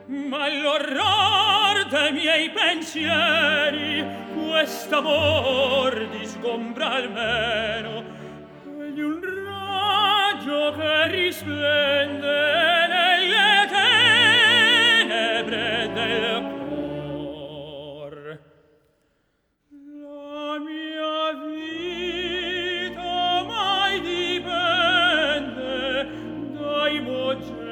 ma l'orror de' miei pensieri quest'amor disgombra almeno e di un raggio che risplende nelle tenebre del cor. La mia vita mai dipende dai mogelli